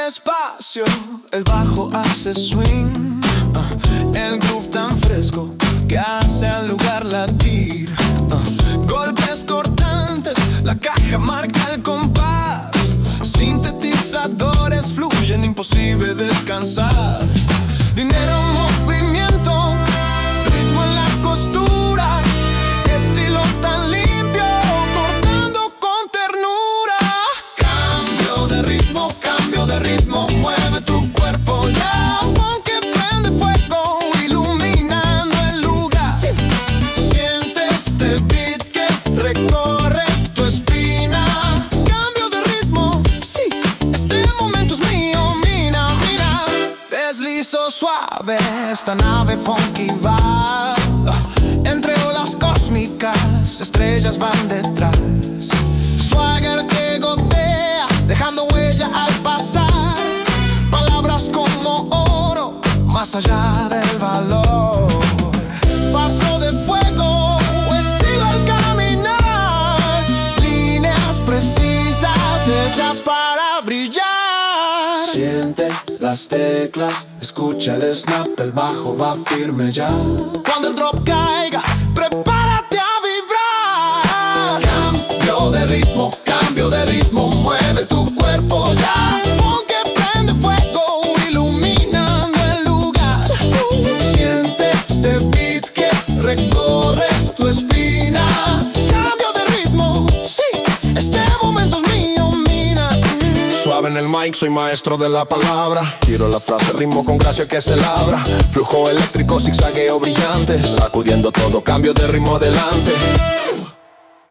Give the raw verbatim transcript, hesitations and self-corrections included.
despacio, el bajo hace swing, uh, el groove tan fresco que hace al lugar latir, uh, golpes cortantes, la caja marca el compás, sintetizadores fluyen, imposible descansar. Dinero en movimiento, ritmo en la costura, estilo tan limpio, cortando con ternura. Cambio de ritmo, cambio de ritmo, mueve tu cuerpo ya. Funk que prende fuego, iluminando el lugar. Sí. Siente este beat que recorre tu espina. Cambio de ritmo, sí, este momento es mío, mira, mira. Deslizo suave, esta nave funky va, uh, entre olas cósmicas, estrellas van detrás. Swagger que gotea, dejando huella al pasar. Palabras como oro, más allá del valor. Paso de fuego, estilo al caminar. Líneas precisas, hechas para brillar. Siente las teclas, escucha el snap, el bajo va firme ya. Cuando el drop caiga, prepárate a vibrar. Cambio de ritmo, cambio de ritmo, mueve tu cuerpo ya. Funk que prende fuego, iluminando el lugar. Siente este beat que recorre tu espina. Cambio de ritmo, sí, este momento es mío, mira. Suave en el mic, soy maestro de la palabra. Tiro la frase, ritmo con gracia que se labra. Flujo eléctrico, zigzagueo brillante, sacudiendo todo, cambio de ritmo adelante.